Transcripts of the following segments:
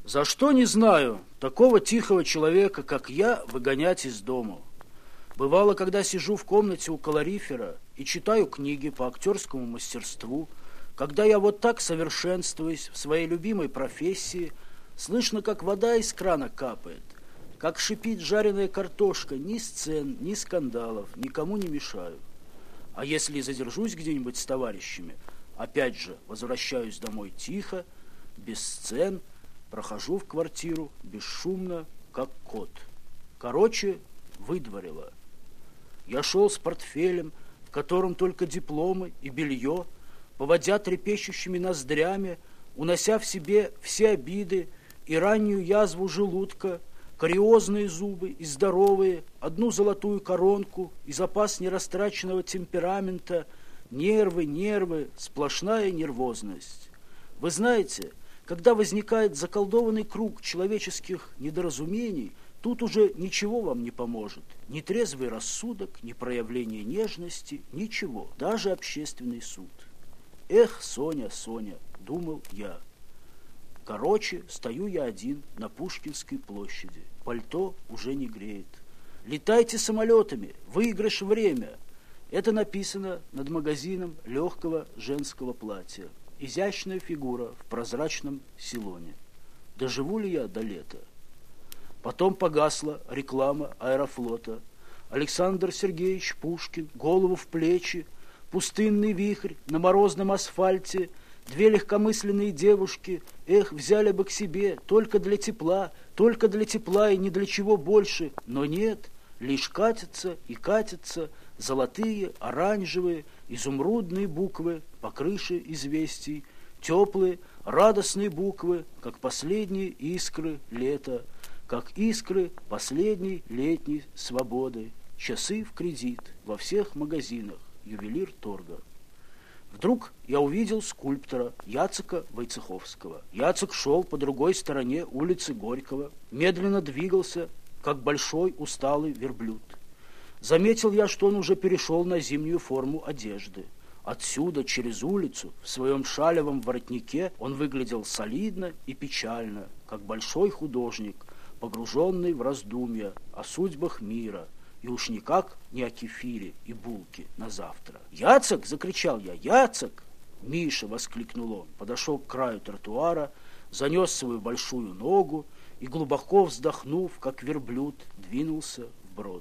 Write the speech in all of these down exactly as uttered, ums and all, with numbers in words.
За что, не знаю, такого тихого человека, как я, выгонять из дому. Бывало, когда сижу в комнате у калорифера и читаю книги по актерскому мастерству, когда я вот так совершенствуюсь в своей любимой профессии, слышно, как вода из крана капает, как шипит жареная картошка, ни сцен, ни скандалов, никому не мешаю. А если задержусь где-нибудь с товарищами, опять же возвращаюсь домой тихо, без сцен, прохожу в квартиру бесшумно, как кот. Короче, выдворило. Я шел с портфелем, в котором только дипломы и белье, поводя трепещущими ноздрями, унося в себе все обиды и раннюю язву желудка, кариозные зубы и здоровые, одну золотую коронку и запас нерастраченного темперамента, нервы, нервы, сплошная нервозность. Вы знаете, когда возникает заколдованный круг человеческих недоразумений, тут уже ничего вам не поможет. Ни трезвый рассудок, ни проявление нежности, ничего, даже общественный суд. Эх, Соня, Соня, думал я. Короче, стою я один на Пушкинской площади. Пальто уже не греет. Летайте самолетами, выигрыш время. Это написано над магазином легкого женского платья. Изящная фигура в прозрачном силоне. Доживу ли я до лета? Потом погасла реклама Аэрофлота. Александр Сергеевич Пушкин, голову в плечи, пустынный вихрь на морозном асфальте, две легкомысленные девушки, эх, взяли бы к себе, только для тепла, только для тепла и ни для чего больше. Но нет, лишь катятся и катятся золотые, оранжевые, изумрудные буквы по крыше известий, теплые, радостные буквы, как последние искры лета, как искры последней летней свободы, часы в кредит во всех магазинах, ювелир торга. Вдруг я увидел скульптора Яцека Войцеховского. Яцек шел по другой стороне улицы Горького, медленно двигался, как большой усталый верблюд. Заметил я, что он уже перешел на зимнюю форму одежды. Отсюда, через улицу, в своем шалевом воротнике, он выглядел солидно и печально, как большой художник, погруженный в раздумья о судьбах мира, и уж никак не о кефире и булке на завтра. «Яцек!» — закричал я. «Яцек!» «Миша!» — воскликнул он, подошел к краю тротуара, занес свою большую ногу и, глубоко вздохнув, как верблюд, двинулся вброд.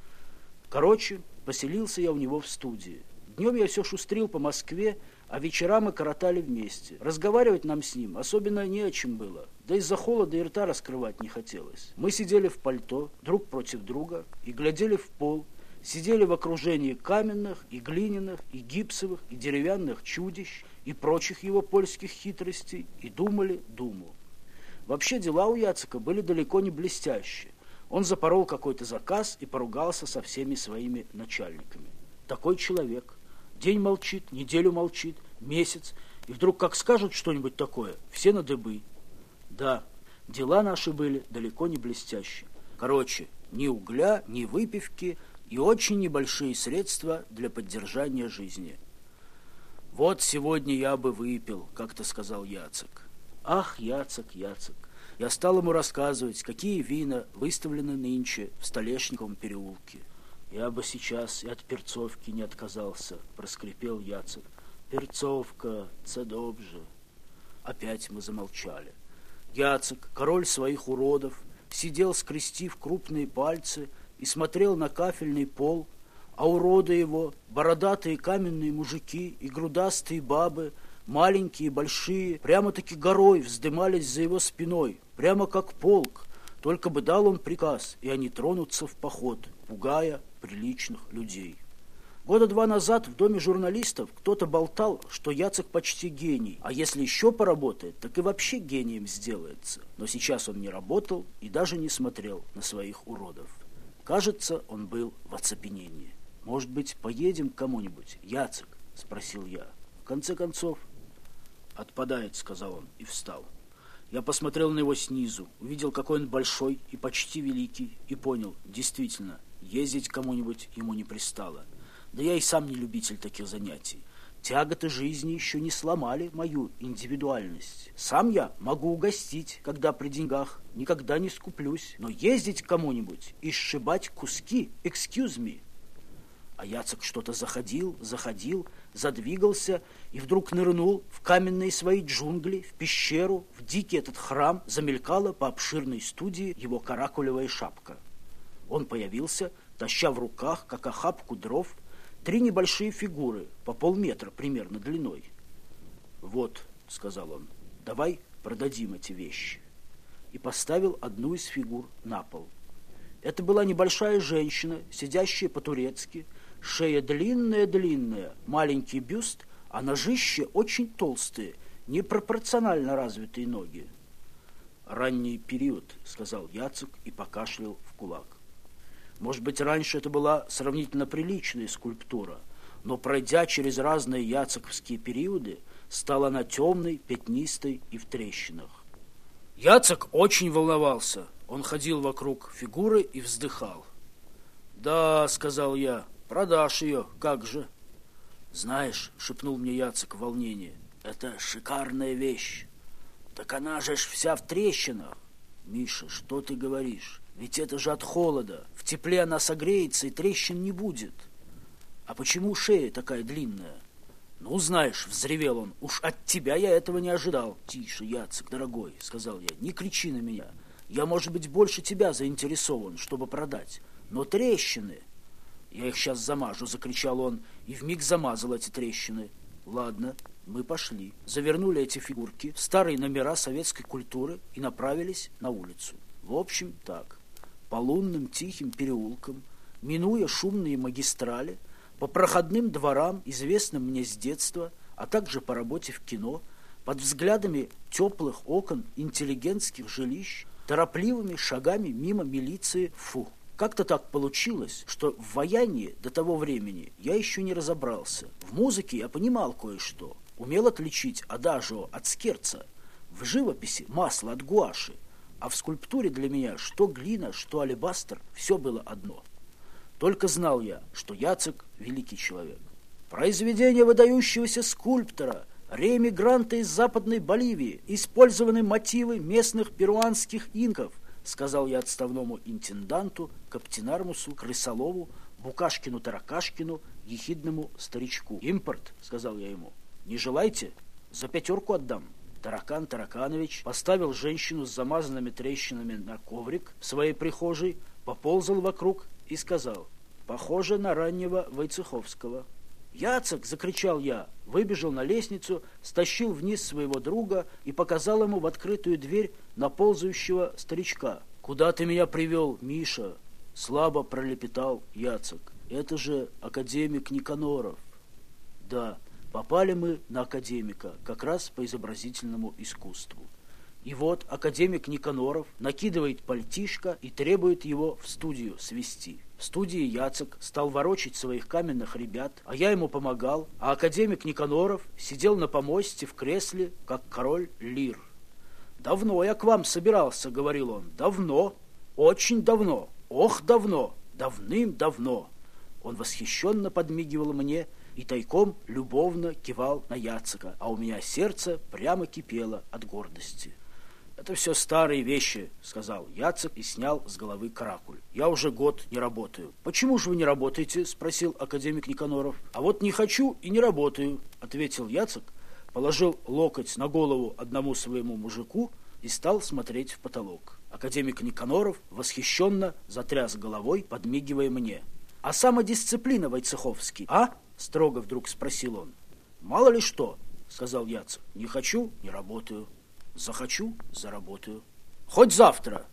Короче, поселился я у него в студии. Днем я все шустрил по Москве, а вечера мы коротали вместе. Разговаривать нам с ним особенно не о чем было, да из-за холода и рта раскрывать не хотелось. Мы сидели в пальто, друг против друга, и глядели в пол, сидели в окружении каменных и глиняных, и гипсовых, и деревянных чудищ, и прочих его польских хитростей, и думали думу. Вообще дела у Яцека были далеко не блестящие. Он запорол какой-то заказ и поругался со всеми своими начальниками. Такой человек. День молчит, неделю молчит, месяц, и вдруг как скажут что-нибудь такое, все на дыбы. Да, дела наши были далеко не блестящие. Короче, ни угля, ни выпивки и очень небольшие средства для поддержания жизни. «Вот сегодня я бы выпил», — как-то сказал Яцек. Ах, Яцек, Яцек. Я стал ему рассказывать, какие вина выставлены нынче в Столешниковом переулке. «Я бы сейчас и от перцовки не отказался», — проскрипел Яцек. «Перцовка, це добже». Опять мы замолчали. Яцек, король своих уродов, сидел, скрестив крупные пальцы, и смотрел на кафельный пол, а уроды его, бородатые каменные мужики и грудастые бабы, маленькие и большие, прямо-таки горой вздымались за его спиной, прямо как полк, только бы дал он приказ, и они тронутся в поход, пугая приличных людей. Года два назад в доме журналистов кто-то болтал, что Яцек почти гений, а если еще поработает, так и вообще гением сделается. Но сейчас он не работал и даже не смотрел на своих уродов. Кажется, он был в оцепенении. «Может быть, поедем к кому-нибудь, Яцек?» – спросил я. В конце концов, «Отпадает», – сказал он и встал. Я посмотрел на него снизу, увидел, какой он большой и почти великий, и понял, действительно, ездить к кому-нибудь ему не пристало. Да я и сам не любитель таких занятий. тяготы жизни еще не сломали мою индивидуальность. Сам я могу угостить, когда при деньгах, никогда не скуплюсь, но ездить к кому-нибудь и сшибать куски, excuse me. А Яцек что-то заходил, заходил, задвигался и вдруг нырнул в каменные свои джунгли, в пещеру, в дикий этот храм, замелькала по обширной студии его каракулевая шапка. Он появился, таща в руках, как охапку дров, три небольшие фигуры, по полметра примерно длиной. «Вот», — сказал он, — «давай продадим эти вещи». И поставил одну из фигур на пол. Это была небольшая женщина, сидящая по-турецки, шея длинная-длинная, маленький бюст, а ножище очень толстые, непропорционально развитые ноги. «Ранний период», — сказал Яцек и покашлял в кулак. Может быть, раньше это была сравнительно приличная скульптура, но, пройдя через разные яцековские периоды, стала она темной, пятнистой и в трещинах. Яцек очень волновался. Он ходил вокруг фигуры и вздыхал. «Да», — сказал я, — «продашь ее, как же?» «Знаешь», — шепнул мне Яцек в волнении, — «это шикарная вещь». «Так она же ж вся в трещинах». «Миша, что ты говоришь? Ведь это же от холода. В тепле она согреется, и трещин не будет». «А почему шея такая длинная?» «Ну, знаешь», — взревел он, — «уж от тебя я этого не ожидал». «Тише, Яцек, дорогой», — сказал я, — «не кричи на меня. Я, может быть, больше тебя заинтересован, чтобы продать. Но трещины...» «Я их сейчас замажу», — закричал он, и вмиг замазал эти трещины. «Ладно, мы пошли». Завернули эти фигурки в старые номера советской культуры и направились на улицу. В общем, так. По лунным тихим переулкам, минуя шумные магистрали, по проходным дворам, известным мне с детства, а также по работе в кино, под взглядами теплых окон интеллигентских жилищ, торопливыми шагами мимо милиции, фу. Как-то так получилось, что в ваянии до того времени я еще не разобрался. В музыке я понимал кое-что, умел отличить адажио от скерца, в живописи масло от гуаши, а в скульптуре для меня что глина, что алебастр, все было одно. Только знал я, что Яцек – великий человек. Произведение выдающегося скульптора, реэмигранта из Западной Боливии, использованы мотивы местных перуанских инков, сказал я отставному интенданту, Каптенармусу, Крысолову, Букашкину-Таракашкину, ехидному старичку. «Импорт», — сказал я ему, — «не желаете? За пятерку отдам». Таракан Тараканович поставил женщину с замазанными трещинами на коврик в своей прихожей, поползал вокруг и сказал: «Похоже на раннего Войцеховского». «Яцек!» — закричал я, выбежал на лестницу, стащил вниз своего друга и показал ему в открытую дверь на ползающего старичка. «Куда ты меня привел, Миша?» — слабо пролепетал Яцек. «Это же академик Никаноров». «Да, попали мы на академика, как раз по изобразительному искусству». И вот академик Никаноров накидывает пальтишко и требует его в студию свести. В студии Яцек стал ворочать своих каменных ребят, а я ему помогал, а академик Никаноров сидел на помосте в кресле, как король Лир. «Давно я к вам собирался», — говорил он, — «давно, очень давно, ох, давно, давным-давно». Он восхищенно подмигивал мне и тайком любовно кивал на Яцека, а у меня сердце прямо кипело от гордости. «Это все старые вещи», — сказал Яцек и снял с головы каракуль. «Я уже год не работаю». «Почему же вы не работаете?» — спросил академик Никаноров. «А вот не хочу и не работаю», — ответил Яцек, положил локоть на голову одному своему мужику и стал смотреть в потолок. Академик Никаноров восхищенно затряс головой, подмигивая мне. «А самодисциплина, Войцеховский, а?» — строго вдруг спросил он. «Мало ли что», — сказал Яцек. «Не хочу — не работаю. Захочу — заработаю. Хоть завтра».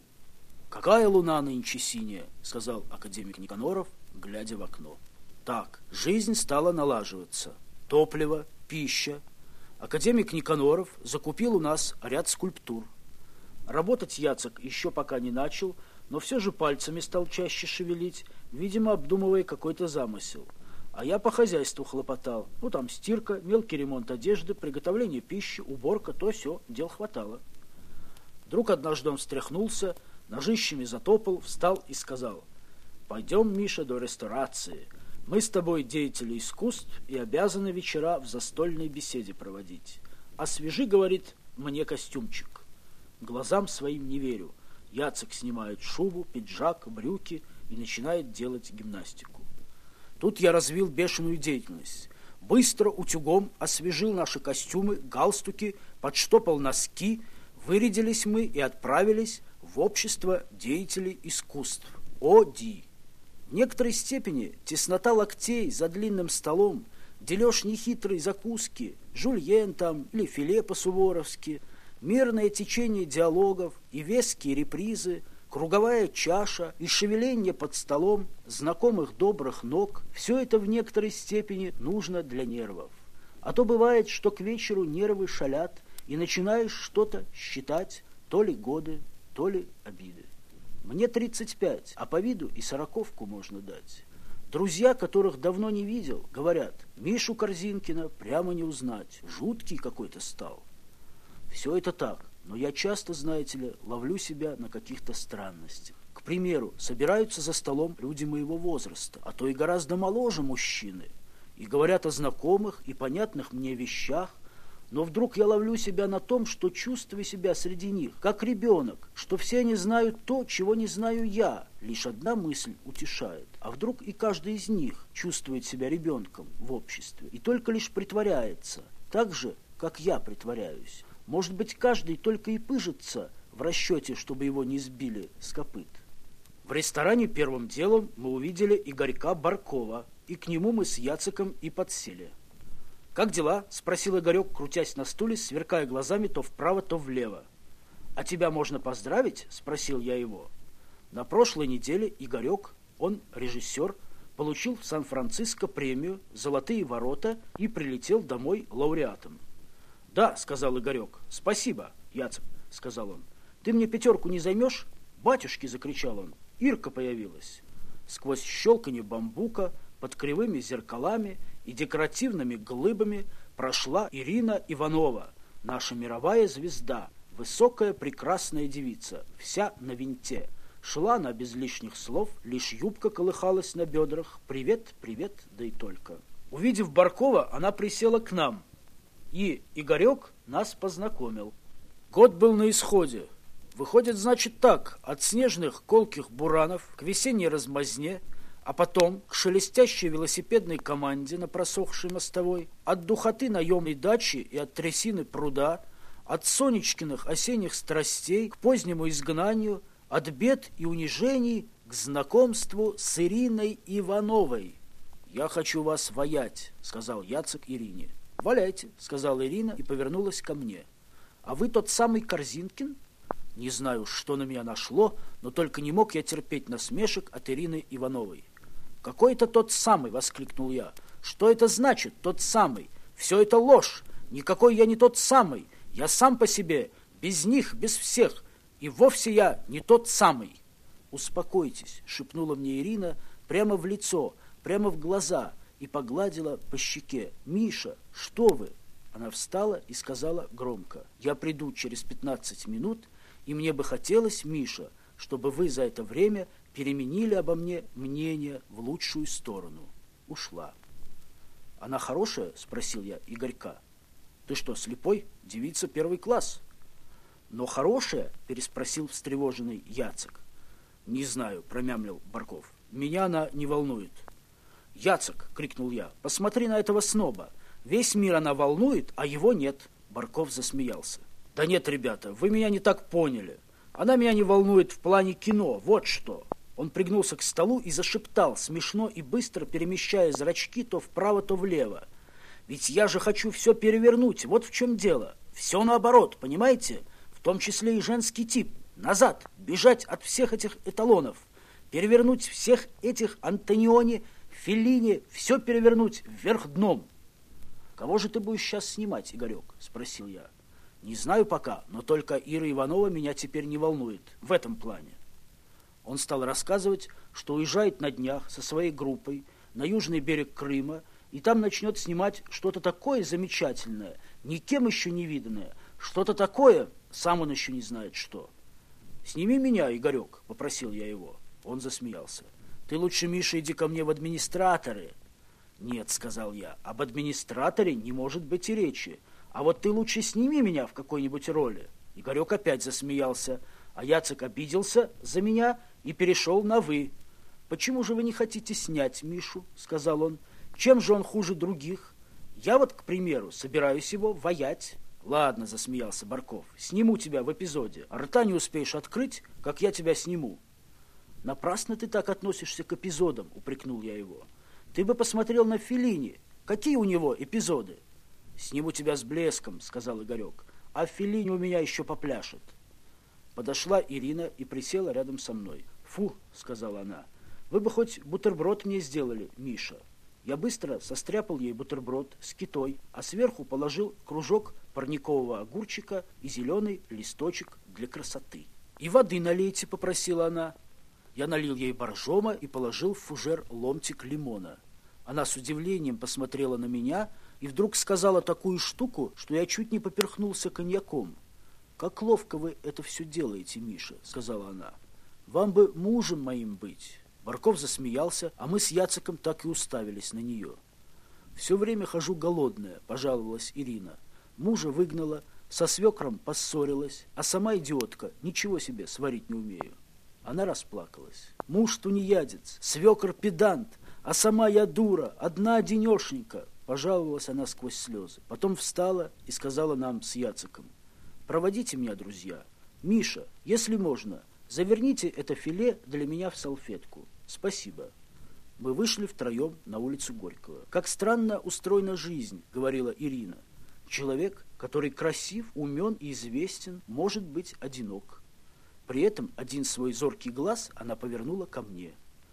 «Какая луна нынче синяя», — сказал академик Никаноров, глядя в окно. Так, жизнь стала налаживаться. Топливо, пища. Академик Никаноров закупил у нас ряд скульптур. Работать Яцек еще пока не начал, но все же пальцами стал чаще шевелить, видимо, обдумывая какой-то замысел. А я по хозяйству хлопотал. Ну, там стирка, мелкий ремонт одежды, приготовление пищи, уборка, то все, дел хватало. Вдруг однажды он встряхнулся, ножищами затопал, встал и сказал: «Пойдем, Миша, до ресторации. Мы с тобой деятели искусств и обязаны вечера в застольной беседе проводить. Освежи, говорит, мне костюмчик. Глазам своим не верю. Яцек снимает шубу, пиджак, брюки и начинает делать гимнастику. Тут я развил бешеную деятельность. Быстро утюгом освежил наши костюмы, галстуки, подштопал носки. Вырядились мы и отправились в общество деятелей искусств, ОДИ. В некоторой степени теснота локтей за длинным столом, дележ нехитрой закуски, жульен там или филе по-суворовски, мирное течение диалогов и веские репризы, круговая чаша и шевеление под столом знакомых добрых ног – все это в некоторой степени нужно для нервов. А то бывает, что к вечеру нервы шалят, и начинаешь что-то считать, то ли годы, то ли обиды. Мне тридцать пять, а по виду и сороковку можно дать. Друзья, которых давно не видел, говорят, Мишу Корзинкина прямо не узнать, жуткий какой-то стал. Все это так, но я часто, знаете ли, ловлю себя на каких-то странностях. К примеру, собираются за столом люди моего возраста, а то и гораздо моложе мужчины, и говорят о знакомых и понятных мне вещах, но вдруг я ловлю себя на том, что чувствую себя среди них, как ребенок, что все они знают то, чего не знаю я. Лишь одна мысль утешает. А вдруг и каждый из них чувствует себя ребенком в обществе и только лишь притворяется, так же, как я притворяюсь. Может быть, каждый только и пыжится в расчете, чтобы его не сбили с копыт. В ресторане первым делом мы увидели Игорька Баркова, и к нему мы с Яцеком и подсели. «Как дела?» – спросил Игорек, крутясь на стуле, сверкая глазами то вправо, то влево. «А тебя можно поздравить?» – спросил я его. На прошлой неделе Игорек, он режиссер, получил в Сан-Франциско премию «Золотые ворота» и прилетел домой лауреатом. «Да», – сказал Игорек. «Спасибо, Яцек», – сказал он. «Ты мне пятерку не займешь?» «Батюшки!» – закричал он. «Ирка появилась». Сквозь щелканье бамбука, под кривыми зеркалами и декоративными глыбами прошла Ирина Иванова, наша мировая звезда, высокая прекрасная девица, вся на винте. Шла она без лишних слов, лишь юбка колыхалась на бедрах. «Привет, привет», да и только. Увидев Баркова, она присела к нам, и Игорек нас познакомил. Год был на исходе. Выходит, значит так, от снежных колких буранов к весенней размазне, а потом к шелестящей велосипедной команде на просохшей мостовой, от духоты наемной дачи и от трясины пруда, от Сонечкиных осенних страстей к позднему изгнанию, от бед и унижений к знакомству с Ириной Ивановой. «Я хочу вас ваять», — сказал Яцек Ирине. «Валяйте», — сказала Ирина и повернулась ко мне. «А вы тот самый Корзинкин?» Не знаю, что на меня нашло, но только не мог я терпеть насмешек от Ирины Ивановой. «Какой это тот самый?» — воскликнул я. «Что это значит, тот самый? Все это ложь. Никакой я не тот самый. Я сам по себе, без них, без всех. И вовсе я не тот самый». «Успокойтесь», — шепнула мне Ирина прямо в лицо, прямо в глаза и погладила по щеке. «Миша, что вы?» Она встала и сказала громко. «Я приду через пятнадцать минут, и мне бы хотелось, Миша, чтобы вы за это время переменили обо мне мнение в лучшую сторону». Ушла. «Она хорошая?» – спросил я Игорька. «Ты что, слепой? Девица первый класс». «Но хорошая?» – переспросил встревоженный Яцек. «Не знаю», – промямлил Барков. «Меня она не волнует». «Яцек!» – крикнул я. «Посмотри на этого сноба. Весь мир она волнует, а его нет». Барков засмеялся. «Да нет, ребята, вы меня не так поняли. Она меня не волнует в плане кино, вот что». Он пригнулся к столу и зашептал, смешно и быстро перемещая зрачки то вправо, то влево. «Ведь я же хочу все перевернуть, вот в чем дело. Все наоборот, понимаете? В том числе и женский тип. Назад, бежать от всех этих эталонов. Перевернуть всех этих Антониони, Феллини, все перевернуть вверх дном». «Кого же ты будешь сейчас снимать, Игорек?» – спросил я. «Не знаю пока, но только Ира Иванова меня теперь не волнует в этом плане». Он стал рассказывать, что уезжает на днях со своей группой на южный берег Крыма, и там начнет снимать что-то такое замечательное, никем еще не виданное, что-то такое, сам он еще не знает что. «Сними меня, Игорек», – попросил я его. Он засмеялся. «Ты лучше, Миша, иди ко мне в администраторы. «Нет», — сказал я, — «об администраторе не может быть и речи. А вот ты лучше сними меня в какой-нибудь роли». Игорек опять засмеялся, а Яцек обиделся за меня и перешел на «вы». «Почему же вы не хотите снять Мишу?» — сказал он. «Чем же он хуже других? Я вот, к примеру, собираюсь его ваять». «Ладно», — засмеялся Барков, — «сниму тебя в эпизоде. Рта не успеешь открыть, как я тебя сниму». «Напрасно ты так относишься к эпизодам», — упрекнул я его. «Ты бы посмотрел на Феллини. Какие у него эпизоды?» «Сниму тебя с блеском», — сказал Игорек, — «а Феллини у меня еще попляшет». Подошла Ирина и присела рядом со мной. «Фу», — сказала она, — «вы бы хоть бутерброд мне сделали, Миша». Я быстро состряпал ей бутерброд с китой, а сверху положил кружок парникового огурчика и зеленый листочек для красоты. «И воды налейте», — попросила она. Я налил ей боржома и положил в фужер ломтик лимона. Она с удивлением посмотрела на меня и вдруг сказала такую штуку, что я чуть не поперхнулся коньяком. «Как ловко вы это все делаете, Миша», — сказала она. «Вам бы мужем моим быть». Барков засмеялся, а мы с Яцеком так и уставились на нее. «Все время хожу голодная», — пожаловалась Ирина. «Мужа выгнала, со свекром поссорилась, а сама идиотка, ничего себе сварить не умею». Она расплакалась. «Муж тунеядец, свекр педант, а сама я дура, одна одинешенька», — пожаловалась она сквозь слезы. Потом встала и сказала нам с Яцеком: «Проводите меня, друзья. Миша, если можно, заверните это филе для меня в салфетку. Спасибо». Мы вышли втроем на улицу Горького. «Как странно устроена жизнь», — говорила Ирина. «Человек, который красив, умен и известен, может быть одинок». При этом один свой зоркий глаз она повернула ко мне.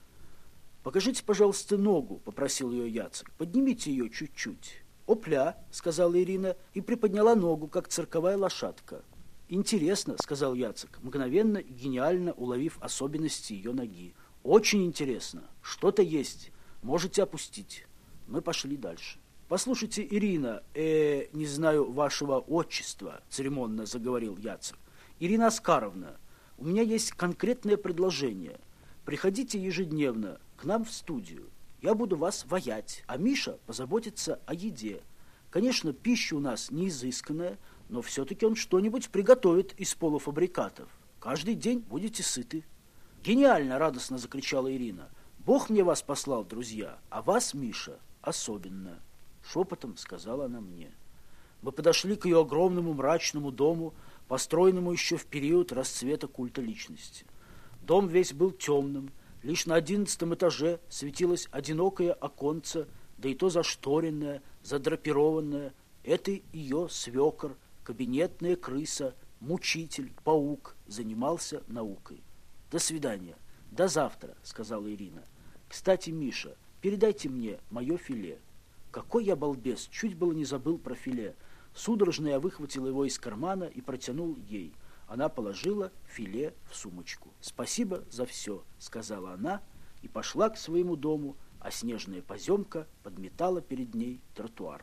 «Покажите, пожалуйста, ногу», — попросил ее Яцек. «Поднимите ее чуть-чуть». «Опля», — сказала Ирина и приподняла ногу, как цирковая лошадка. «Интересно», — сказал Яцек, мгновенно и гениально уловив особенности ее ноги. «Очень интересно. Что-то есть. Можете опустить». Мы пошли дальше. «Послушайте, Ирина, э, не знаю вашего отчества», — церемонно заговорил Яцек. «Ирина Оскаровна, у меня есть конкретное предложение. Приходите ежедневно к нам в студию. Я буду вас ваять, а Миша позаботится о еде. Конечно, пища у нас не изысканная, но все-таки он что-нибудь приготовит из полуфабрикатов. Каждый день будете сыты». «Гениально!» — радостно закричала Ирина. «Бог мне вас послал, друзья, а вас, Миша, особенно», — шепотом сказала она мне. Мы подошли к ее огромному мрачному дому, построенному еще в период расцвета культа личности. Дом весь был темным, лишь на одиннадцатом этаже светилось одинокое оконце, да и то зашторенное, задрапированное. Это ее свекор, кабинетная крыса, мучитель, паук, занимался наукой. «До свидания. До завтра», — сказала Ирина. «Кстати, Миша, передайте мне мое филе». Какой я балбес, чуть было не забыл про филе. Судорожно я выхватил его из кармана и протянул ей. Она положила филе в сумочку. «Спасибо за все», — сказала она и пошла к своему дому, а снежная поземка подметала перед ней тротуар.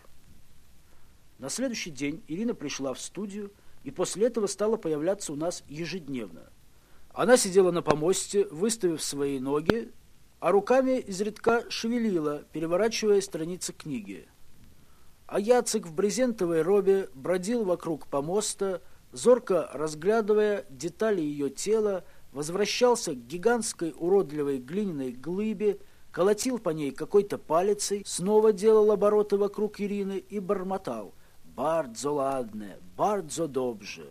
На следующий день Ирина пришла в студию и после этого стала появляться у нас ежедневно. Она сидела на помосте, выставив свои ноги, а руками изредка шевелила, переворачивая страницы книги. А Яцек в брезентовой робе бродил вокруг помоста, зорко разглядывая детали ее тела, возвращался к гигантской уродливой глиняной глыбе, колотил по ней какой-то палицей, снова делал обороты вокруг Ирины и бормотал: «Бардзо ладне, бардзо добже».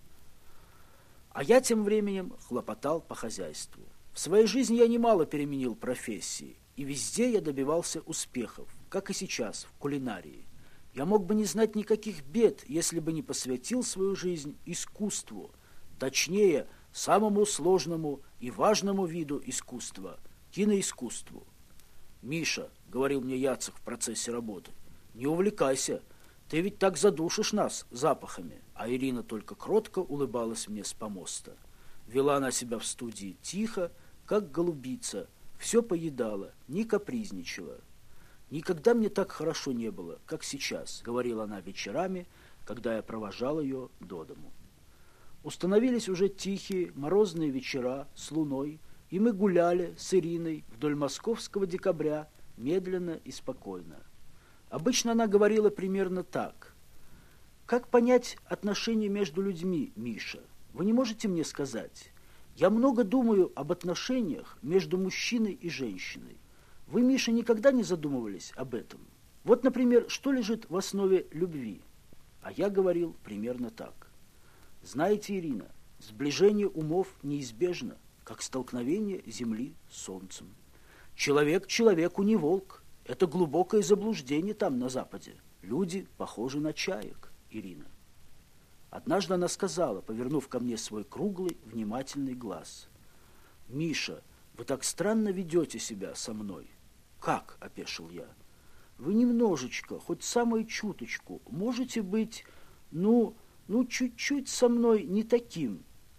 А я тем временем хлопотал по хозяйству. В своей жизни я немало переменил профессии, и везде я добивался успехов, как и сейчас, в кулинарии. Я мог бы не знать никаких бед, если бы не посвятил свою жизнь искусству, точнее, самому сложному и важному виду искусства – киноискусству. «Миша», – говорил мне Яцек в процессе работы, – «не увлекайся, ты ведь так задушишь нас запахами». А Ирина только кротко улыбалась мне с помоста. Вела она себя в студии тихо, как голубица, все поедала, не капризничала. «Никогда мне так хорошо не было, как сейчас», — говорила она вечерами, когда я провожал ее до дому. Установились уже тихие морозные вечера с луной, и мы гуляли с Ириной вдоль московского декабря медленно и спокойно. Обычно она говорила примерно так. «Как понять отношения между людьми, Миша? Вы не можете мне сказать? Я много думаю об отношениях между мужчиной и женщиной. Вы, Миша, никогда не задумывались об этом? Вот, например, что лежит в основе любви?» А я говорил примерно так. «Знаете, Ирина, сближение умов неизбежно, как столкновение Земли с Солнцем. Человек человеку не волк. Это глубокое заблуждение там, на Западе. Люди похожи на чаек, Ирина». Однажды она сказала, повернув ко мне свой круглый, внимательный глаз: «Миша, вы так странно ведете себя со мной». «Как?» – опешил я. «Вы немножечко, хоть самую чуточку, можете быть, ну, ну, чуть-чуть со мной не таким».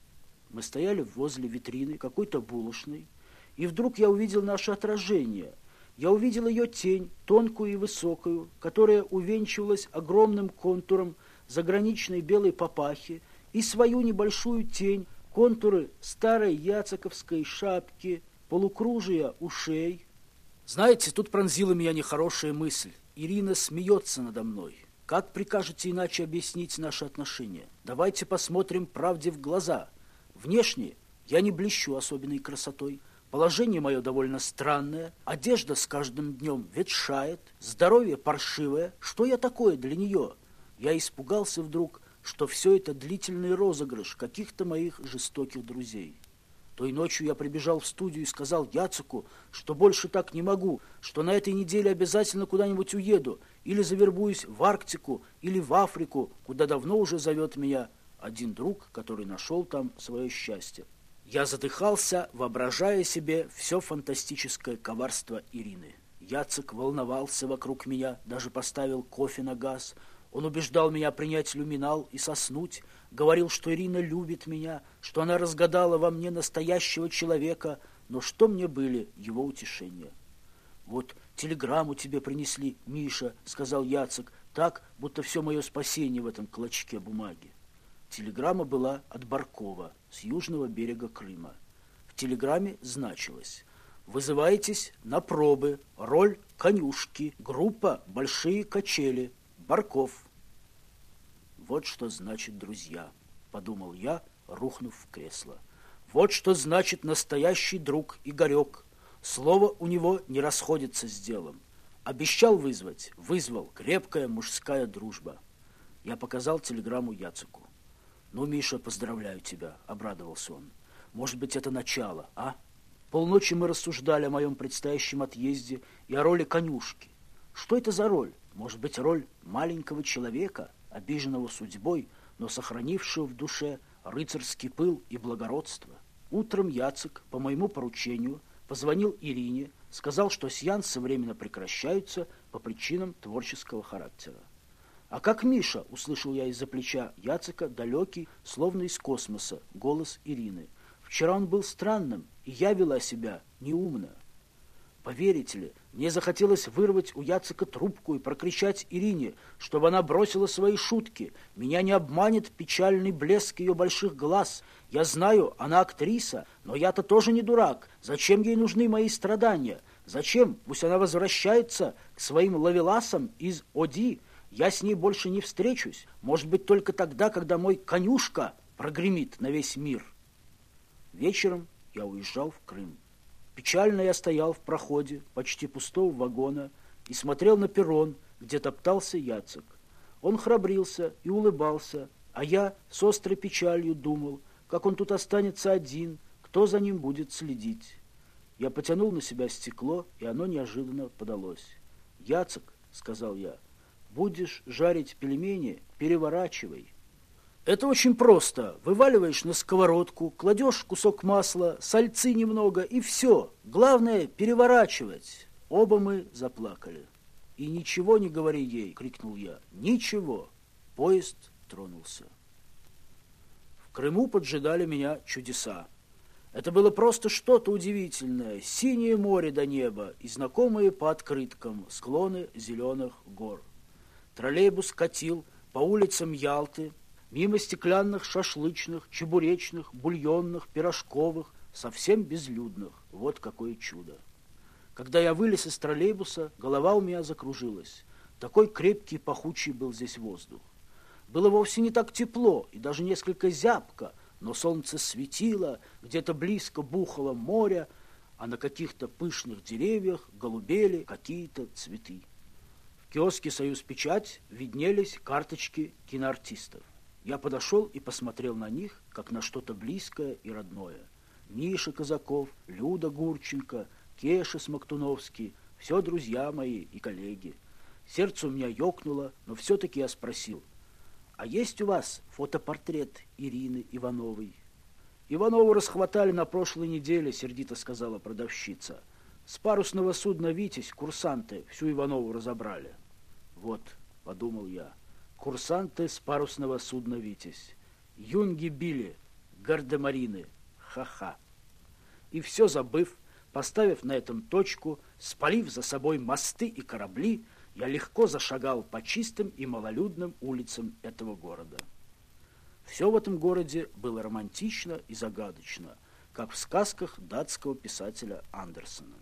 Мы стояли возле витрины какой-то булочной, и вдруг я увидел наше отражение. Я увидел ее тень, тонкую и высокую, которая увенчивалась огромным контуром заграничной белой папахи, и свою небольшую тень, контуры старой яцековской шапки, полукружия ушей. Знаете, тут пронзила меня нехорошая мысль. Ирина смеется надо мной. Как прикажете иначе объяснить наши отношения? Давайте посмотрим правде в глаза. Внешне я не блещу особенной красотой. Положение мое довольно странное. Одежда с каждым днем ветшает. Здоровье паршивое. Что я такое для нее? Я испугался вдруг, что все это длительный розыгрыш каких-то моих жестоких друзей. Той ночью я прибежал в студию и сказал Яцеку, что больше так не могу, что на этой неделе обязательно куда-нибудь уеду, или завербуюсь в Арктику, или в Африку, куда давно уже зовет меня один друг, который нашел там свое счастье. Я задыхался, воображая себе все фантастическое коварство Ирины. Яцек волновался вокруг меня, даже поставил кофе на газ. Он убеждал меня принять люминал и соснуть, говорил, что Ирина любит меня, что она разгадала во мне настоящего человека, но что мне были его утешения? «Вот телеграмму тебе принесли, Миша», — сказал Яцек, так, будто все мое спасение в этом клочке бумаги. Телеграмма была от Баркова, с южного берега Крыма. В телеграмме значилось: «Вызываетесь на пробы, роль конюшки, группа «Большие качели», Барков». «Вот что значит друзья», — подумал я, рухнув в кресло. «Вот что значит настоящий друг Игорек. Слово у него не расходится с делом. Обещал вызвать, вызвал. Крепкая мужская дружба». Я показал телеграмму Яцеку. «Ну, Миша, поздравляю тебя», — обрадовался он. «Может быть, это начало, а?» Полночи мы рассуждали о моем предстоящем отъезде и о роли конюшки. Что это за роль? Может быть, роль маленького человека, обиженного судьбой, но сохранившего в душе рыцарский пыл и благородство. Утром Яцек, по моему поручению, позвонил Ирине, сказал, что сеансы временно прекращаются по причинам творческого характера. «А как Миша?» — услышал я из-за плеча Яцека далекий, словно из космоса, голос Ирины. «Вчера он был странным, и я вела себя неумно». Поверите ли, мне захотелось вырвать у Яцека трубку и прокричать Ирине, чтобы она бросила свои шутки. Меня не обманет печальный блеск ее больших глаз. Я знаю, она актриса, но я-то тоже не дурак. Зачем ей нужны мои страдания? Зачем? Пусть она возвращается к своим ловеласам из Оди. Я с ней больше не встречусь. Может быть, только тогда, когда мой конюшка прогремит на весь мир. Вечером я уезжал в Крым. Печально я стоял в проходе почти пустого вагона и смотрел на перрон, где топтался Яцек. Он храбрился и улыбался, а я с острой печалью думал, как он тут останется один, кто за ним будет следить. Я потянул на себя стекло, и оно неожиданно подалось. «Яцек», — сказал я, — «будешь жарить пельмени, переворачивай». Это очень просто. Вываливаешь на сковородку, кладешь кусок масла, сальцы немного, и все. Главное – переворачивать. Оба мы заплакали. «И ничего не говори ей!» – крикнул я. «Ничего!» Поезд тронулся. В Крыму поджидали меня чудеса. Это было просто что-то удивительное. Синее море до неба и знакомые по открыткам склоны зеленых гор. Троллейбус катил по улицам Ялты, мимо стеклянных шашлычных, чебуречных, бульонных, пирожковых, совсем безлюдных. Вот какое чудо! Когда я вылез из троллейбуса, голова у меня закружилась. Такой крепкий и пахучий был здесь воздух. Было вовсе не так тепло и даже несколько зябко, но солнце светило, где-то близко бухало море, а на каких-то пышных деревьях голубели какие-то цветы. В киоске «Союз Печать» виднелись карточки киноартистов. Я подошел и посмотрел на них, как на что-то близкое и родное. Миша Казаков, Люда Гурченко, Кеша Смоктуновский – все друзья мои и коллеги. Сердце у меня ёкнуло, но все-таки я спросил: «А есть у вас фотопортрет Ирины Ивановой?» «Иванову расхватали на прошлой неделе», — сердито сказала продавщица. «С парусного судна «Витязь» курсанты всю Иванову разобрали». «Вот», — подумал я, — «курсанты с парусного судна «Витязь». Юнги били, гардемарины, ха-ха». И все забыв, поставив на этом точку, спалив за собой мосты и корабли, я легко зашагал по чистым и малолюдным улицам этого города. Все в этом городе было романтично и загадочно, как в сказках датского писателя Андерсена.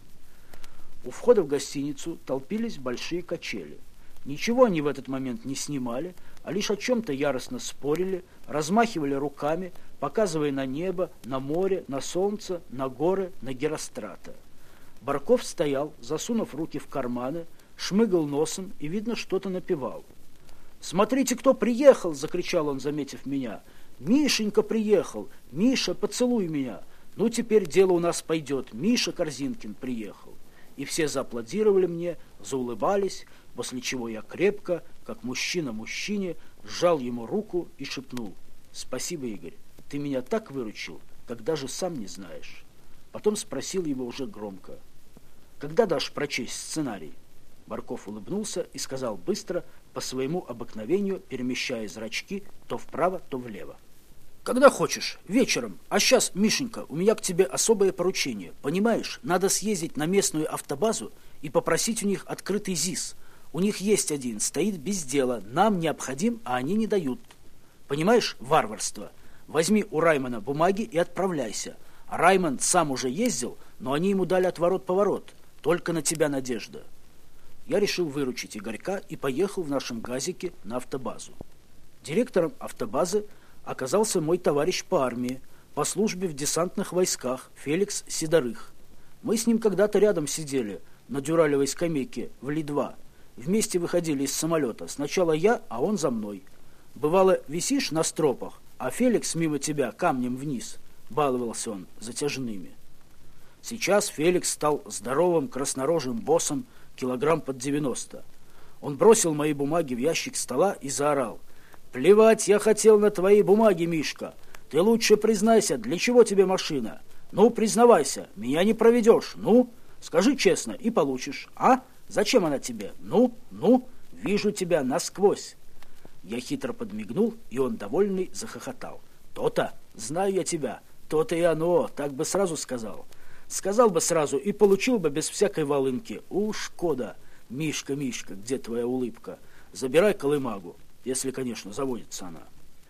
У входа в гостиницу толпились большие качели. Ничего они в этот момент не снимали, а лишь о чем-то яростно спорили, размахивали руками, показывая на небо, на море, на солнце, на горы, на Герострата. Барков стоял, засунув руки в карманы, шмыгал носом и, видно, что-то напевал. «Смотрите, кто приехал!» — закричал он, заметив меня. «Мишенька приехал! Миша, поцелуй меня! Ну, теперь дело у нас пойдет. Миша Корзинкин приехал!» И все зааплодировали мне, заулыбались, после чего я крепко, как мужчина мужчине, сжал ему руку и шепнул: «Спасибо, Игорь, ты меня так выручил, как даже сам не знаешь». Потом спросил его уже громко: «Когда дашь прочесть сценарий?» Барков улыбнулся и сказал быстро, по своему обыкновению, перемещая зрачки то вправо, то влево: «Когда хочешь, вечером. А сейчас, Мишенька, у меня к тебе особое поручение. Понимаешь, надо съездить на местную автобазу и попросить у них открытый ЗИС. У них есть один, стоит без дела, нам необходим, а они не дают. Понимаешь, варварство. Возьми у Раймона бумаги и отправляйся. А Раймон сам уже ездил, но они ему дали отворот-поворот. Только на тебя надежда». Я решил выручить Игорька и поехал в нашем газике на автобазу. Директором автобазы оказался мой товарищ по армии, по службе в десантных войсках Феликс Сидорых. Мы с ним когда-то рядом сидели на дюралевой скамейке в Ли два. Вместе выходили из самолета. Сначала я, а он за мной. Бывало, висишь на стропах, а Феликс мимо тебя камнем вниз. Баловался он затяжными. Сейчас Феликс стал здоровым краснорожим боссом, килограмм под девяносто. Он бросил мои бумаги в ящик стола и заорал: «Плевать я хотел на твои бумаги, Мишка. Ты лучше признайся, для чего тебе машина? Ну, признавайся, меня не проведешь. Ну, скажи честно и получишь. А? Зачем она тебе? Ну, ну, вижу тебя насквозь». Я хитро подмигнул, и он, довольный, захохотал. «То-то, знаю я тебя, то-то и оно, так бы сразу сказал. Сказал бы сразу и получил бы без всякой волынки. У, шкода. Мишка, Мишка, где твоя улыбка? Забирай колымагу, если, конечно, заводится она».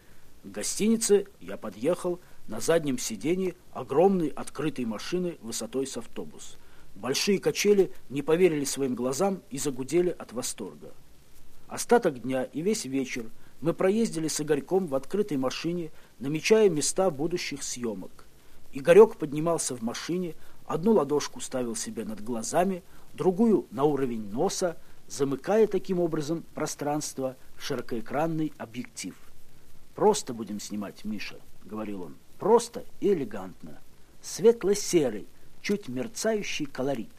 К гостинице я подъехал, на заднем сиденье огромной открытой машины высотой с автобус. Большие качели не поверили своим глазам и загудели от восторга. Остаток дня и весь вечер мы проездили с Игорьком в открытой машине, намечая места будущих съемок. Игорек поднимался в машине, одну ладошку ставил себе над глазами, другую на уровень носа, замыкая таким образом пространство в широкоэкранный объектив. «Просто будем снимать, Миша», — говорил он, — «просто и элегантно. Светло-серый, чуть мерцающий колорит».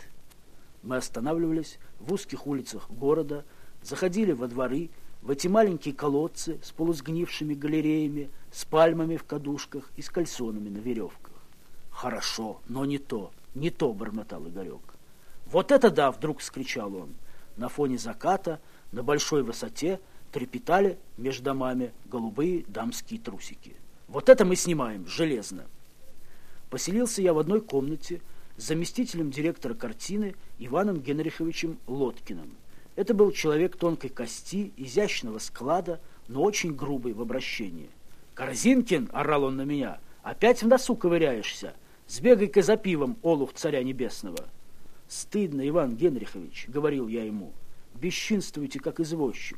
Мы останавливались в узких улицах города, заходили во дворы, в эти маленькие колодцы с полусгнившими галереями, с пальмами в кадушках и с кальсонами на веревках. «Хорошо, но не то, не то», — бормотал Игорек. «Вот это да!» — вдруг вскричал он. На фоне заката, на большой высоте, трепетали между домами голубые дамские трусики. «Вот это мы снимаем, железно!» Поселился я в одной комнате с заместителем директора картины Иваном Генриховичем Лоткиным. Это был человек тонкой кости, изящного склада, но очень грубый в обращении. «Корзинкин!» — орал он на меня. «Опять в носу ковыряешься? Сбегай-ка за пивом, олух царя небесного!» «Стыдно, Иван Генрихович», — говорил я ему, — «бесчинствуйте, как извозчик».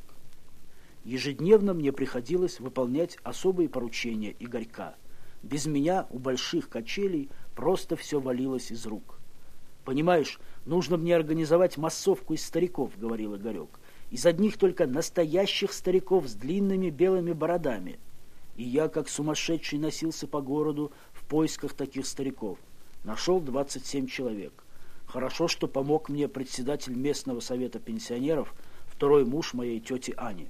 Ежедневно мне приходилось выполнять особые поручения Игорька. Без меня у больших качелей просто все валилось из рук. «Понимаешь, нужно мне организовать массовку из стариков», — говорил Игорек. «Из одних только настоящих стариков с длинными белыми бородами». И я, как сумасшедший, носился по городу в поисках таких стариков. Нашел двадцать семь человек. Хорошо, что помог мне председатель местного совета пенсионеров, второй муж моей тети Ани.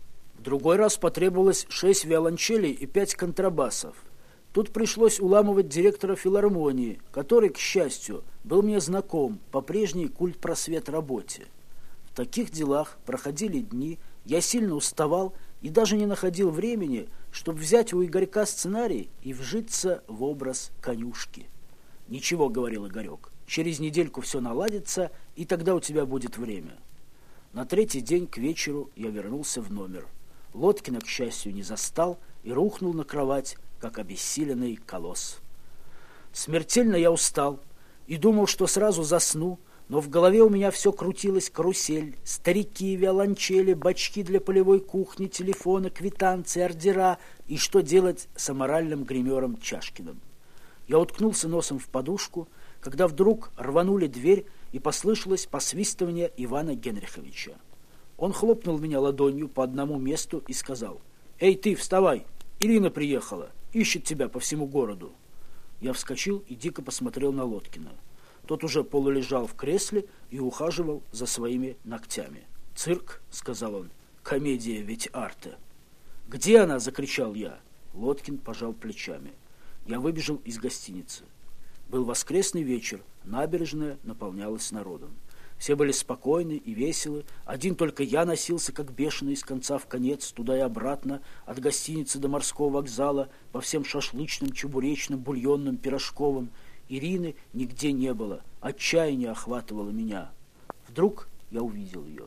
В другой раз потребовалось шесть виолончелей и пять контрабасов. Тут пришлось уламывать директора филармонии, который, к счастью, был мне знаком по прежней культпросвет работе. В таких делах проходили дни, я сильно уставал и даже не находил времени, чтобы взять у Игорька сценарий и вжиться в образ конюшки. «Ничего», — говорил Игорек, — «через недельку все наладится, и тогда у тебя будет время». На третий день к вечеру я вернулся в номер. Лодкина, к счастью, не застал и рухнул на кровать, как обессиленный колосс. Смертельно я устал и думал, что сразу засну, но в голове у меня все крутилось карусель. Старики, виолончели, бачки для полевой кухни, телефоны, квитанции, ордера и что делать с аморальным гримером Чашкиным. Я уткнулся носом в подушку, когда вдруг рванули дверь и послышалось посвистывание Ивана Генриховича. Он хлопнул меня ладонью по одному месту и сказал: «Эй, ты, вставай! Ирина приехала, ищет тебя по всему городу». Я вскочил и дико посмотрел на Лодкина. Тот уже полулежал в кресле и ухаживал за своими ногтями. «Цирк», — сказал он, — «комедия ведь арте». «Где она?» — закричал я. Лодкин пожал плечами. Я выбежал из гостиницы. Был воскресный вечер, набережная наполнялась народом. Все были спокойны и веселы. Один только я носился, как бешеный, из конца в конец, туда и обратно, от гостиницы до морского вокзала, по всем шашлычным, чебуречным, бульонным, пирожковым. Ирины нигде не было. Отчаяние охватывало меня. Вдруг я увидел ее.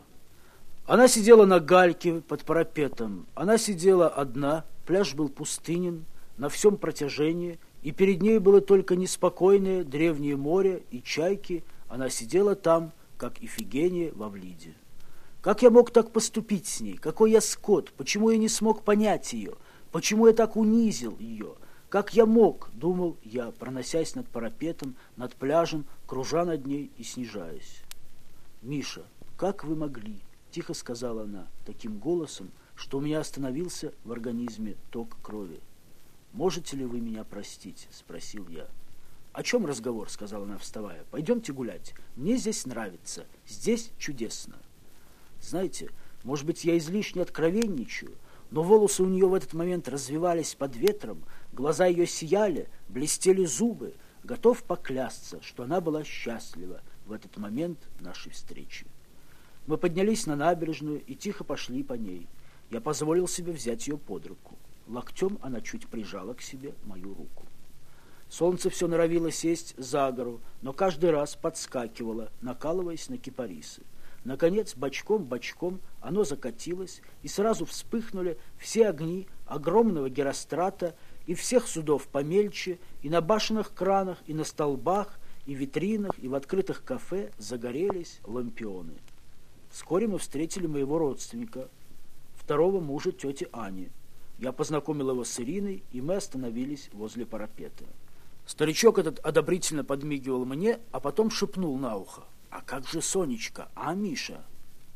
Она сидела на гальке под парапетом. Она сидела одна, пляж был пустынен на всем протяжении, и перед ней было только неспокойное древнее море и чайки. Она сидела там, как Ифигения в Авлиде. Как я мог так поступить с ней? Какой я скот? Почему я не смог понять ее? Почему я так унизил ее? Как я мог, думал я, проносясь над парапетом, над пляжем, кружа над ней и снижаясь. «Миша, как вы могли?» — тихо сказала она, таким голосом, что у меня остановился в организме ток крови. «Можете ли вы меня простить?» — спросил я. «О чем разговор?» — сказала она, вставая. «Пойдемте гулять. Мне здесь нравится. Здесь чудесно». Знаете, может быть, я излишне откровенничаю, но волосы у нее в этот момент развивались под ветром, глаза ее сияли, блестели зубы. Готов поклясться, что она была счастлива в этот момент нашей встречи. Мы поднялись на набережную и тихо пошли по ней. Я позволил себе взять ее под руку. Локтем она чуть прижала к себе мою руку. Солнце все норовило сесть за гору, но каждый раз подскакивало, накалываясь на кипарисы. Наконец, бочком-бочком оно закатилось, и сразу вспыхнули все огни огромного Герострата и всех судов помельче, и на башенных кранах, и на столбах, и витринах, и в открытых кафе загорелись лампионы. Вскоре мы встретили моего родственника, второго мужа тети Ани. Я познакомил его с Ириной, и мы остановились возле парапета. Старичок этот одобрительно подмигивал мне, а потом шепнул на ухо: «А как же Сонечка, а Миша?»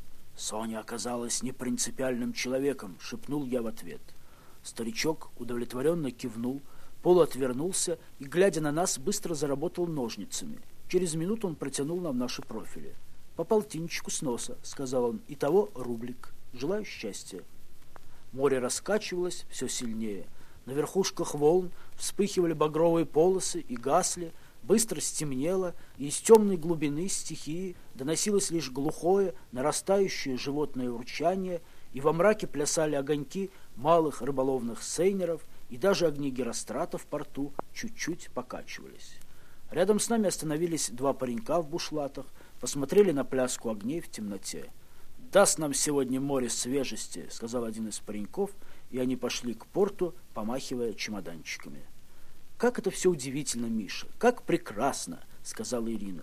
«Соня оказалась непринципиальным человеком», — шепнул я в ответ. Старичок удовлетворенно кивнул, полуотвернулся и, глядя на нас, быстро заработал ножницами. Через минуту он протянул нам наши профили. «По полтинничку с носа», — сказал он, — «итого рублик. Желаю счастья». Море раскачивалось все сильнее. На верхушках волн вспыхивали багровые полосы и гасли. Быстро стемнело, и из темной глубины стихии доносилось лишь глухое, нарастающее животное урчание, и во мраке плясали огоньки малых рыболовных сейнеров, и даже огни Герострата в порту чуть-чуть покачивались. Рядом с нами остановились два паренька в бушлатах, посмотрели на пляску огней в темноте. «Даст нам сегодня море свежести», — сказал один из пареньков, и они пошли к порту, помахивая чемоданчиками. «Как это все удивительно, Миша! Как прекрасно!» — сказала Ирина.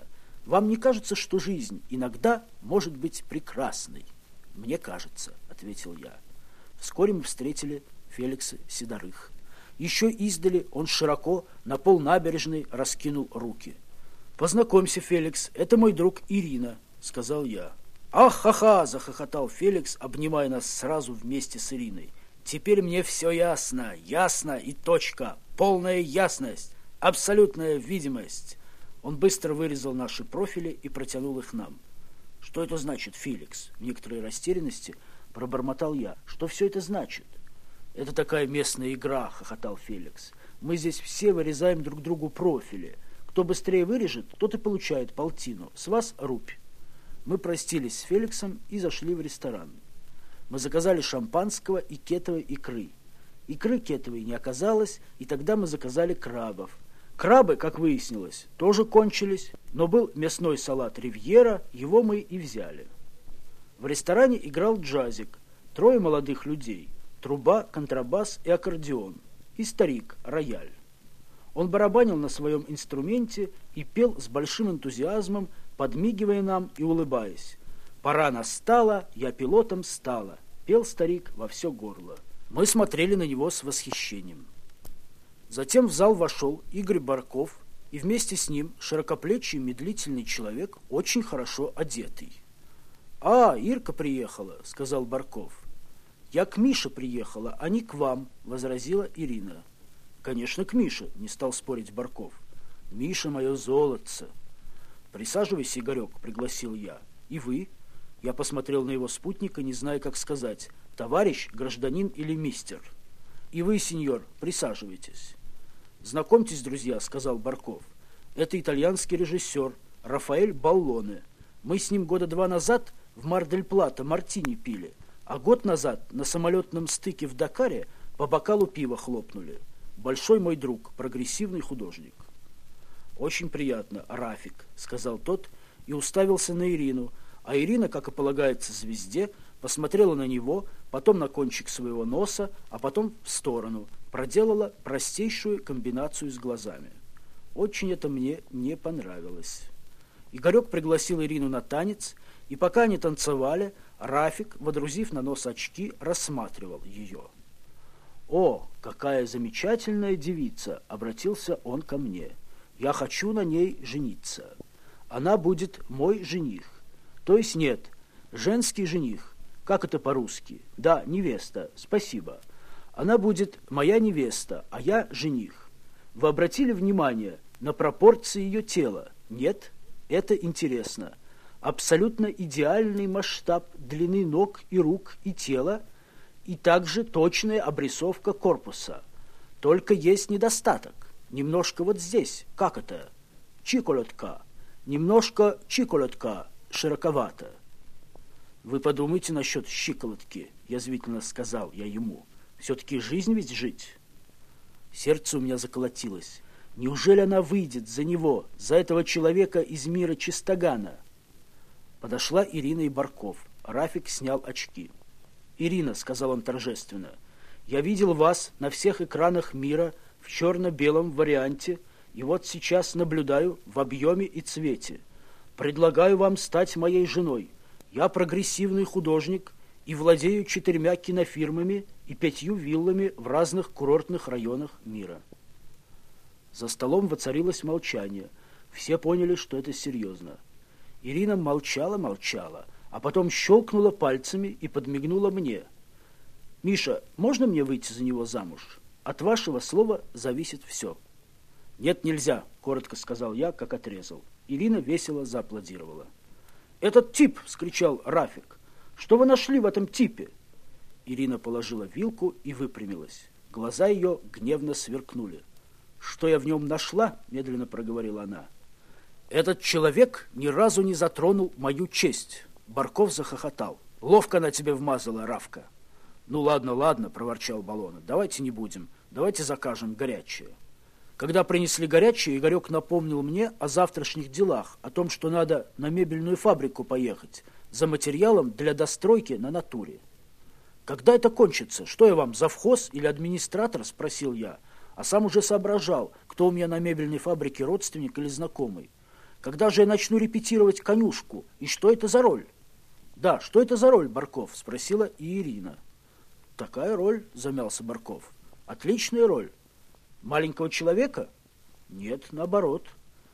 Вам не кажется, что жизнь иногда может быть прекрасной? Мне кажется, ответил я. Вскоре мы встретили Феликса Сидорых. Еще издали он широко на пол набережной раскинул руки. «Познакомься, Феликс, это мой друг Ирина», — сказал я. «Ах-ха-ха!» — захохотал Феликс, обнимая нас сразу вместе с Ириной. «Теперь мне все ясно, ясно и точка, полная ясность, абсолютная видимость». Он быстро вырезал наши профили и протянул их нам. «Что это значит, Феликс?» В некоторой растерянности пробормотал я. «Что все это значит?» «Это такая местная игра», — хохотал Феликс. «Мы здесь все вырезаем друг другу профили. Кто быстрее вырежет, тот и получает полтину. С вас рубь». Мы простились с Феликсом и зашли в ресторан. Мы заказали шампанского и кетовой икры. Икры кетовой не оказалось, и тогда мы заказали крабов. Крабы, как выяснилось, тоже кончились, но был мясной салат «Ривьера», его мы и взяли. В ресторане играл джазик, трое молодых людей, труба, контрабас и аккордеон, и старик, рояль. Он барабанил на своем инструменте и пел с большим энтузиазмом, подмигивая нам и улыбаясь. «Пора настала, я пилотом стала», — пел старик во все горло. Мы смотрели на него с восхищением. Затем в зал вошел Игорь Барков, и вместе с ним широкоплечий медлительный человек, очень хорошо одетый. «А, Ирка приехала», — сказал Барков. «Я к Мише приехала, а не к вам», — возразила Ирина. «Конечно, к Мише», — не стал спорить Барков. «Миша мое золотце». «Присаживайся, Игорек», — пригласил я. «И вы?» Я посмотрел на его спутника, не зная, как сказать. «Товарищ, гражданин или мистер?» «И вы, сеньор, присаживайтесь». «Знакомьтесь, друзья», — сказал Барков. «Это итальянский режиссер Рафаэль Баллоне. Мы с ним года два назад в Мар-дель-Плата мартини пили, а год назад на самолетном стыке в Дакаре по бокалу пива хлопнули. Большой мой друг, прогрессивный художник». «Очень приятно, Рафик», — сказал тот и уставился на Ирину, а Ирина, как и полагается звезде, посмотрела на него, потом на кончик своего носа, а потом в сторону, проделала простейшую комбинацию с глазами. Очень это мне не понравилось. Игорек пригласил Ирину на танец, и пока они танцевали, Рафик, водрузив на нос очки, рассматривал ее. «О, какая замечательная девица!» — обратился он ко мне. «Я хочу на ней жениться. Она будет мой жених. То есть нет, женский жених. Как это по-русски? Да, невеста, спасибо. Она будет моя невеста, а я жених. Вы обратили внимание на пропорции ее тела? Нет? Это интересно. Абсолютно идеальный масштаб длины ног и рук и тела, и также точная обрисовка корпуса. Только есть недостаток. Немножко вот здесь. Как это? Чиколотка. Немножко чиколотка. Широковато. «Вы подумайте насчет щиколотки», — язвительно сказал я ему. «Все-таки жизнь ведь жить». Сердце у меня заколотилось. Неужели она выйдет за него, за этого человека из мира Чистогана? Подошла Ирина и Барков. Рафик снял очки. «Ирина», — сказал он торжественно, — «я видел вас на всех экранах мира в черно-белом варианте, и вот сейчас наблюдаю в объеме и цвете. Предлагаю вам стать моей женой. Я прогрессивный художник и владею четырьмя кинофирмами и пятью виллами в разных курортных районах мира». За столом воцарилось молчание. Все поняли, что это серьезно. Ирина молчала-молчала, а потом щелкнула пальцами и подмигнула мне. «Миша, можно мне выйти за него замуж? От вашего слова зависит все». «Нет, нельзя», — коротко сказал я, как отрезал. Ирина весело зааплодировала. «Этот тип!» — вскричал Рафик. «Что вы нашли в этом типе?» Ирина положила вилку и выпрямилась. Глаза ее гневно сверкнули. «Что я в нем нашла?» — медленно проговорила она. «Этот человек ни разу не затронул мою честь». Барков захохотал. «Ловко она тебе вмазала, Равка». «Ну ладно, ладно», — проворчал Баллона. «Давайте не будем. Давайте закажем горячее». Когда принесли горячее, Игорек напомнил мне о завтрашних делах, о том, что надо на мебельную фабрику поехать за материалом для достройки на натуре. «Когда это кончится? Что я вам, завхоз или администратор?» – спросил я, а сам уже соображал, кто у меня на мебельной фабрике родственник или знакомый. Когда же я начну репетировать конюшку? И что это за роль? Да, что это за роль, Барков? Спросила и Ирина. Такая роль, замялся Барков. Отличная роль. Маленького человека? Нет, наоборот.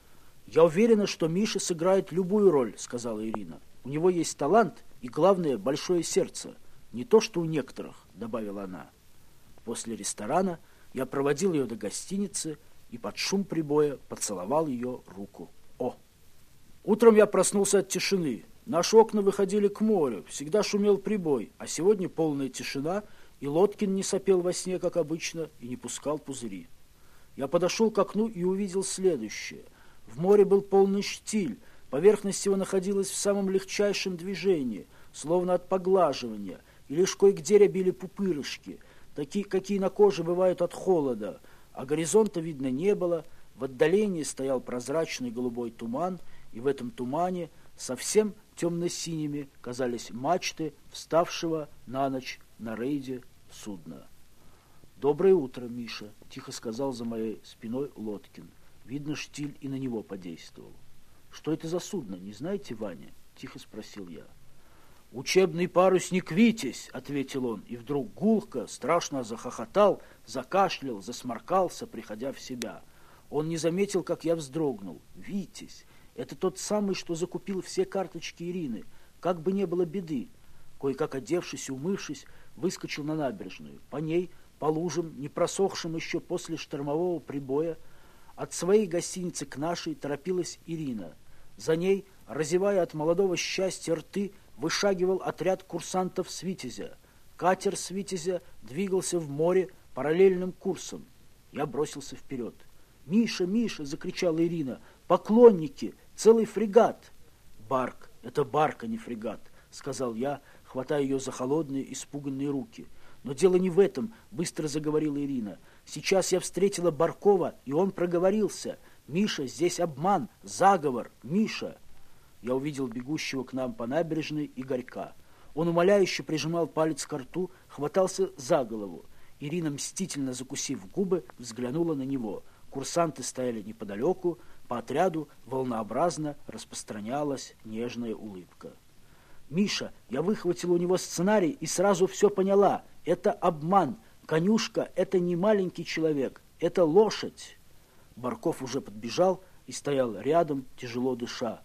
Я уверена, что Миша сыграет любую роль, сказала Ирина. У него есть талант и, главное, большое сердце. Не то, что у некоторых, добавила она. После ресторана я проводил ее до гостиницы и под шум прибоя поцеловал ее руку. О! Утром я проснулся от тишины. Наши окна выходили к морю, всегда шумел прибой, а сегодня полная тишина, и Лоткин не сопел во сне, как обычно, и не пускал пузыри. Я подошел к окну и увидел следующее. В море был полный штиль, поверхность его находилась в самом легчайшем движении, словно от поглаживания, и лишь кое-где рябили пупырышки, такие, какие на коже бывают от холода, а горизонта видно не было, в отдалении стоял прозрачный голубой туман, и в этом тумане совсем темно-синими казались мачты вставшего на ночь на рейде судна. «Доброе утро, Миша», — тихо сказал за моей спиной Лоткин. Видно, штиль и на него подействовал. «Что это за судно, не знаете, Ваня?» — тихо спросил я. «Учебный парусник «Витязь», — ответил он, и вдруг гулко, страшно захохотал, закашлял, засморкался, приходя в себя. Он не заметил, как я вздрогнул. «Витязь! Это тот самый, что закупил все карточки Ирины. Как бы не было беды». Кое-как одевшись и умывшись, выскочил на набережную. По ней, по лужам, не просохшим еще после штормового прибоя, от своей гостиницы к нашей торопилась Ирина. За ней, разевая от молодого счастья рты, вышагивал отряд курсантов с «Витязя». Катер с «Витязя» двигался в море параллельным курсом. Я бросился вперед. «Миша, Миша!» — закричала Ирина. «Поклонники! Целый фрегат!» «Барк! Это барк, а не фрегат!» — сказал я, хватая ее за холодные, испуганные руки. «Но дело не в этом!» — быстро заговорила Ирина. «Сейчас я встретила Баркова, и он проговорился. Миша, здесь обман, заговор! Миша!» Я увидел бегущего к нам по набережной Игорька. Он умоляюще прижимал палец к рту, хватался за голову. Ирина, мстительно закусив губы, взглянула на него. Курсанты стояли неподалеку, по отряду волнообразно распространялась нежная улыбка. «Миша, я выхватила у него сценарий и сразу все поняла. Это обман. Конюшка — это не маленький человек, это лошадь». Барков уже подбежал и стоял рядом, тяжело дыша.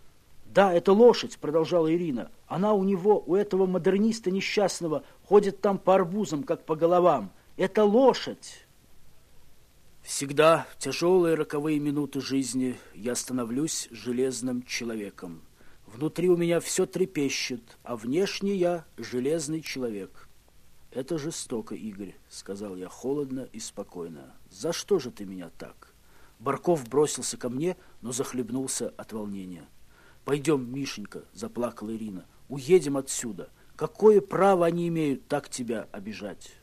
«Да, это лошадь», — продолжала Ирина. «Она у него, у этого модерниста несчастного, ходит там по арбузам, как по головам. Это лошадь». Всегда в тяжелые роковые минуты жизни я становлюсь железным человеком. Внутри у меня все трепещет, а внешне я железный человек. «Это жестоко, Игорь», — сказал я холодно и спокойно. «За что же ты меня так?» Барков бросился ко мне, но захлебнулся от волнения. «Пойдем, Мишенька», — заплакала Ирина, — «уедем отсюда. Какое право они имеют так тебя обижать?»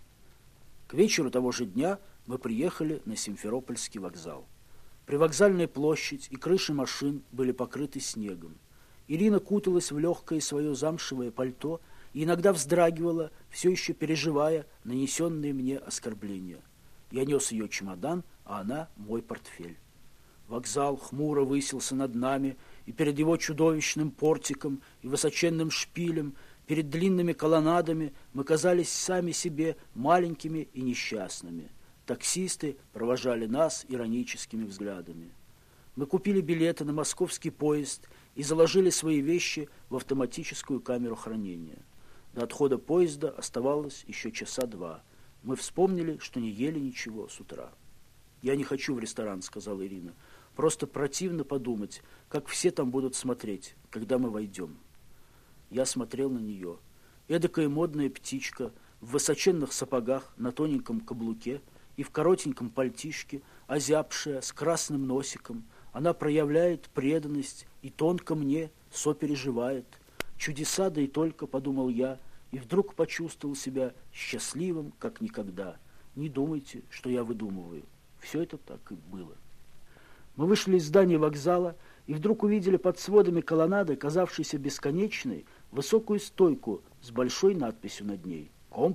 К вечеру того же дня мы приехали на Симферопольский вокзал. Привокзальная площадь и крыши машин были покрыты снегом. Ирина куталась в легкое свое замшевое пальто и иногда вздрагивала, все еще переживая нанесенные мне оскорбления. Я нес ее чемодан, а она мой портфель. Вокзал хмуро высился над нами, и перед его чудовищным портиком и высоченным шпилем, перед длинными колоннадами мы казались сами себе маленькими и несчастными. Таксисты провожали нас ироническими взглядами. Мы купили билеты на московский поезд и заложили свои вещи в автоматическую камеру хранения. До отхода поезда оставалось еще часа два. Мы вспомнили, что не ели ничего с утра. «Я не хочу в ресторан», — сказала Ирина. «Просто противно подумать, как все там будут смотреть, когда мы войдем». Я смотрел на нее. Эдакая модная птичка в высоченных сапогах на тоненьком каблуке и в коротеньком пальтишке, озябшая, с красным носиком. Она проявляет преданность и тонко мне сопереживает. Чудеса, да и только, подумал я, и вдруг почувствовал себя счастливым, как никогда. Не думайте, что я выдумываю. Все это так и было. Мы вышли из здания вокзала и вдруг увидели под сводами колоннады, казавшейся бесконечной, высокую стойку с большой надписью над ней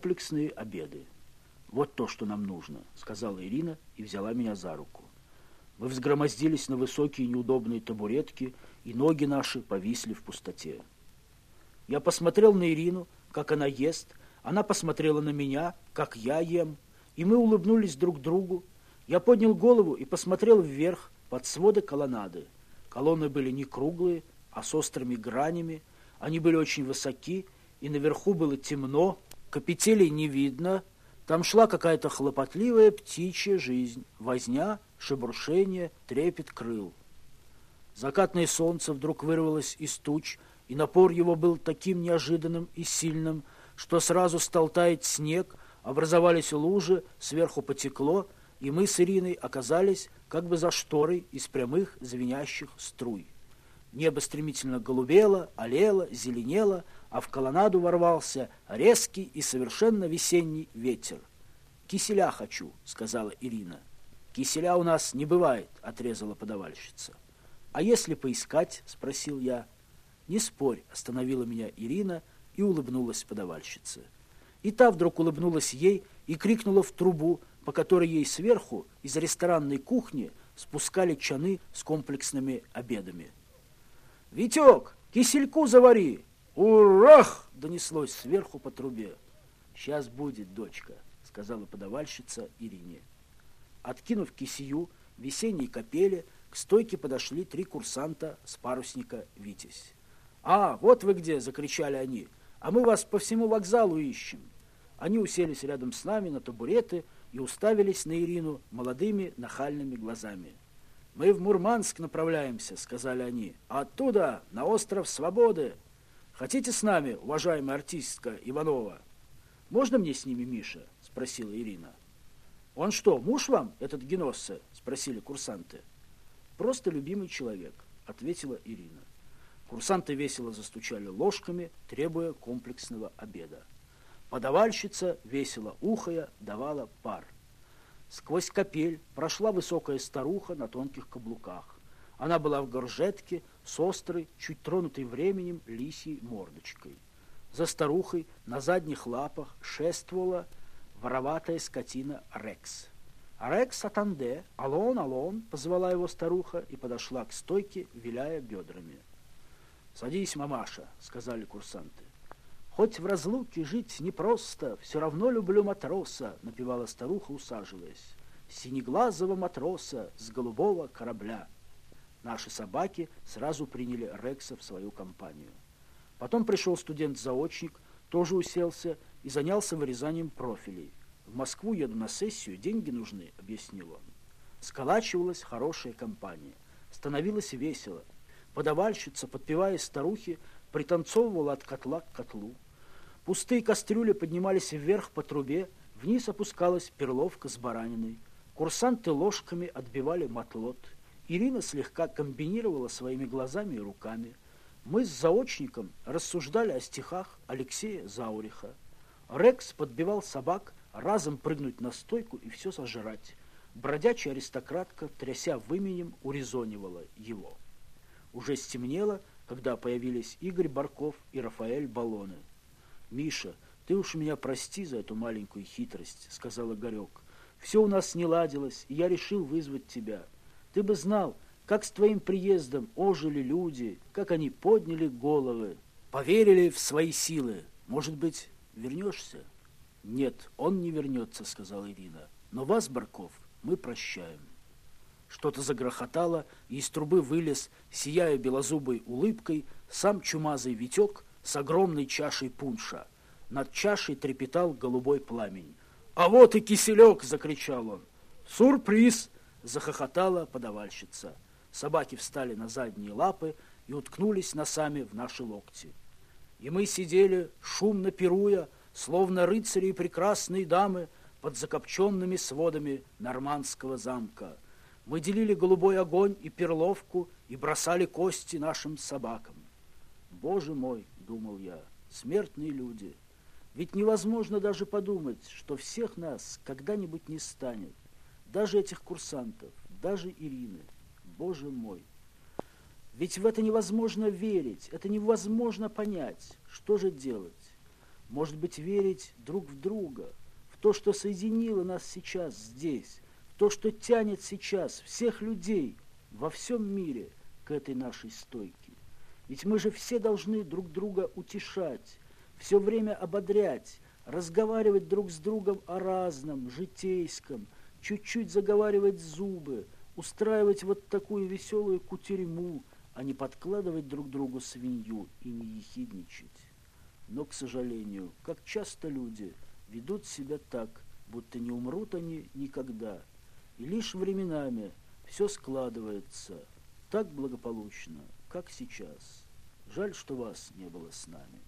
«Комплексные обеды». «Вот то, что нам нужно», — сказала Ирина и взяла меня за руку. Мы взгромоздились на высокие неудобные табуретки, и ноги наши повисли в пустоте. Я посмотрел на Ирину, как она ест, она посмотрела на меня, как я ем, и мы улыбнулись друг другу. Я поднял голову и посмотрел вверх под своды колоннады. Колонны были не круглые, а с острыми гранями. Они были очень высоки, и наверху было темно, капителей не видно. Там шла какая-то хлопотливая птичья жизнь, возня, шебуршение, трепет крыл. Закатное солнце вдруг вырвалось из туч, и напор его был таким неожиданным и сильным, что сразу стал таять снег, образовались лужи, сверху потекло, и мы с Ириной оказались как бы за шторой из прямых звенящих струй. Небо стремительно голубело, алело, зеленело, а в колоннаду ворвался резкий и совершенно весенний ветер. «Киселя хочу», — сказала Ирина. «Киселя у нас не бывает», — отрезала подавальщица. «А если поискать?» — спросил я. «Не спорь», — остановила меня Ирина и улыбнулась подавальщице. И та вдруг улыбнулась ей и крикнула в трубу, по которой ей сверху из ресторанной кухни спускали чаны с комплексными обедами. «Витек, кисельку завари!» «Урах!» — донеслось сверху по трубе. «Сейчас будет, дочка», — сказала подавальщица Ирине. Откинув кисею в весенней капеле, к стойке подошли три курсанта с парусника «Витязь». «А, вот вы где!» — закричали они. «А мы вас по всему вокзалу ищем». Они уселись рядом с нами на табуреты и уставились на Ирину молодыми нахальными глазами. «Мы в Мурманск направляемся», — сказали они, — «а оттуда на остров Свободы. Хотите с нами, уважаемая артистка Иванова?» «Можно мне с ними, Миша?» — спросила Ирина. «Он что, муж вам, этот Геноссе?» — спросили курсанты. «Просто любимый человек», — ответила Ирина. Курсанты весело застучали ложками, требуя комплексного обеда. Подавальщица, весело ухая, давала пар. Сквозь капель прошла высокая старуха на тонких каблуках. Она была в горжетке с острой, чуть тронутой временем лисьей мордочкой. За старухой на задних лапах шествовала вороватая скотина Рекс. «Рекс атанде! Алон, алон!» — позвала его старуха и подошла к стойке, виляя бедрами. «Садись, мамаша», — сказали курсанты. «Хоть в разлуке жить непросто, все равно люблю матроса», — напевала старуха, усаживаясь. «Синеглазого матроса с голубого корабля». Наши собаки сразу приняли Рекса в свою компанию. Потом пришел студент-заочник, тоже уселся и занялся вырезанием профилей. «В Москву еду на сессию, деньги нужны», — объяснил он. Сколачивалась хорошая компания. Становилось весело. Подавальщица, подпевая старухе, пританцовывала от котла к котлу. Пустые кастрюли поднимались вверх по трубе, вниз опускалась перловка с бараниной. Курсанты ложками отбивали матлот. Ирина слегка комбинировала своими глазами и руками. Мы с заочником рассуждали о стихах Алексея Зауриха. Рекс подбивал собак разом прыгнуть на стойку и все сожрать. Бродячая аристократка, тряся выменем, урезонивала его. Уже стемнело, когда появились Игорь Барков и Рафаэль Баллоне. «Миша, ты уж меня прости за эту маленькую хитрость», — сказал Игорек. «Все у нас не ладилось, и я решил вызвать тебя. Ты бы знал, как с твоим приездом ожили люди, как они подняли головы, поверили в свои силы. Может быть, вернешься?» «Нет, он не вернется», — сказала Ирина. «Но вас, Барков, мы прощаем». Что-то загрохотало, и из трубы вылез, сияя белозубой улыбкой, сам чумазый Витек с огромной чашей пунша. Над чашей трепетал голубой пламень. «А вот и киселек!» — закричал он. «Сюрприз!» — захохотала подавальщица. Собаки встали на задние лапы и уткнулись носами в наши локти. И мы сидели, шумно пируя, словно рыцари и прекрасные дамы под закопченными сводами нормандского замка. Мы делили голубой огонь и перловку и бросали кости нашим собакам. «Боже мой!» — думал я, — «смертные люди! Ведь невозможно даже подумать, что всех нас когда-нибудь не станет, даже этих курсантов, даже Ирины. Боже мой! Ведь в это невозможно верить, это невозможно понять. Что же делать? Может быть, верить друг в друга, в то, что соединило нас сейчас здесь, в То, что тянет сейчас всех людей во всем мире к этой нашей стойке. Ведь мы же все должны друг друга утешать, все время ободрять, разговаривать друг с другом о разном, житейском, чуть-чуть заговаривать зубы, устраивать вот такую веселую кутерьму, а не подкладывать друг другу свинью и не ехидничать. Но, к сожалению, как часто люди ведут себя так, будто не умрут они никогда, и лишь временами все складывается так благополучно, как сейчас. Жаль, что вас не было с нами.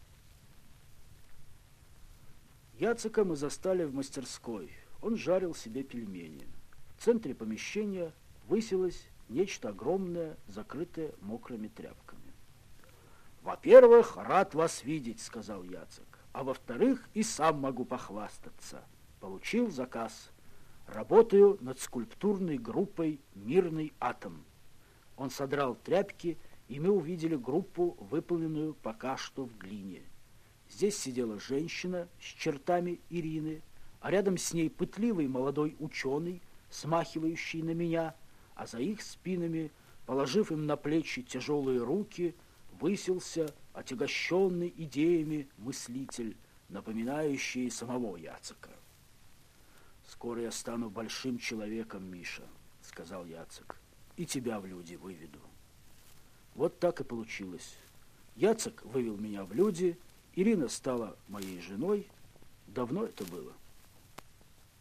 Яцека мы застали в мастерской. Он жарил себе пельмени. В центре помещения высилось нечто огромное, закрытое мокрыми тряпками. «Во-первых, рад вас видеть», — сказал Яцек. «А во-вторых, и сам могу похвастаться. Получил заказ. Работаю над скульптурной группой «Мирный атом». Он содрал тряпки, и мы увидели группу, выполненную пока что в глине. Здесь сидела женщина с чертами Ирины, а рядом с ней пытливый молодой ученый, смахивающий на меня, а за их спинами, положив им на плечи тяжелые руки, высился отягощенный идеями мыслитель, напоминающий самого Яцека. «Скоро я стану большим человеком, Миша», — сказал Яцек, — «и тебя в люди выведу». Вот так и получилось. Яцек вывел меня в люди, Ирина стала моей женой. Давно это было.